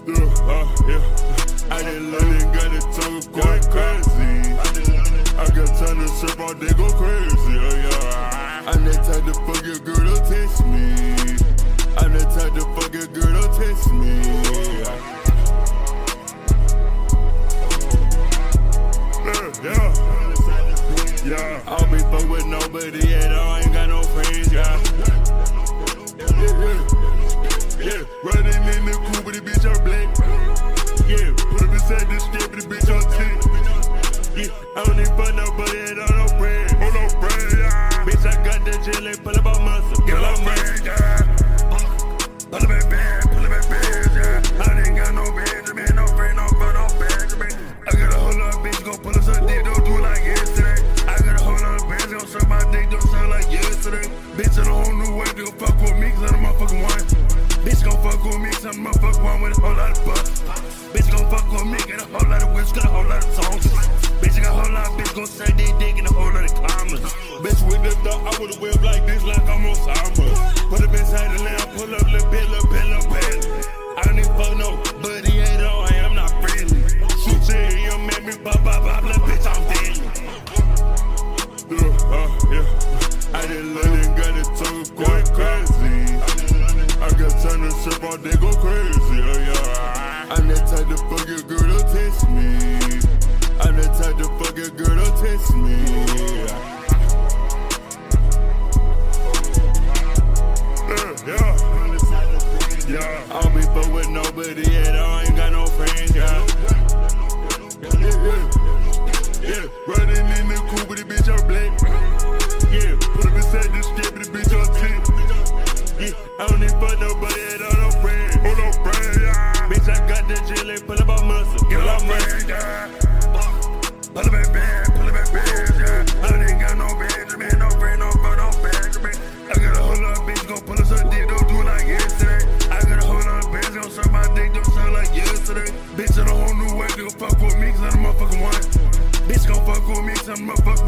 I didn't learn and got it tongue going crazy. I got time to surf all day, go crazy, I'm that type to fuck your girl, don't test me. I'm that type to fuck your girl, don't test me. Yeah, I'll be fuck with nobody at all, I ain't got no friends, yeah. Running in the coupe with the bitch on black. Yeah, put up inside the strip with the bitch on tick. Yeah, I don't even fuck nobody at all, no bread. Oh, no bread, yeah. Bitch, I got that jelly, pull up on muscle. Get on bread, yeah. Pull up in bed, yeah. I ain't got no Benjamin, no friend, no fuck, no Benjamin. I got a whole lot of bitch, gon' pull us a dick, don't do it like yesterday. I got a whole lot of bands, gon' suck my dick, don't sound like yesterday. Bitch, in a whole new way, they gon' fuck with me, cause I'm a motherfucking one. Bitch gon' fuck with me, cause I'm a motherfucking one with a whole lot of bucks. Bitch gon' fuck with me, get a whole lot of whips, got a whole lot of songs. Bitch, I got a whole lot of bitch gon' say they dick and a whole lot of commas. Bitch, with the thought, I would've whipped like this, like I'm Osama. Put up inside the lamb, pull up, little bit. I don't even fuck nobody at all, I am not friendly. She said, you make me bop, little bitch, I'm deadly. I didn't learn and got it tongue going crazy. I got time to surf all day, go crazy, I'm that type to fuck your girl, don't test me. I'm that type to fuck your girl, don't test me. Yeah, I don't be fuck with nobody at all, I ain't got no friends, yeah. Running in the coupe with the bitch on black. Yeah, put up inside the strip with the bitch on tick. Yeah, I don't even fuck nobody at all, no friends. Oh, no friends, yeah. Bitch, I got that jelly, pull up on muscle. Get on muscle, yeah. Pull up in bed, yeah. I ain't got no Benjamin, no friend, no fuck, no Benjamin. I got a whole lot of bitch gon' pull us a dick, don't do it like yesterday. I got a whole lot of bands gon' suck my dick, don't sound like yesterday. Bitch, in a whole new way, they gon' fuck with me, cause I'm a motherfucking one. Bitch gon' fuck with me, cause I'm a motherfucking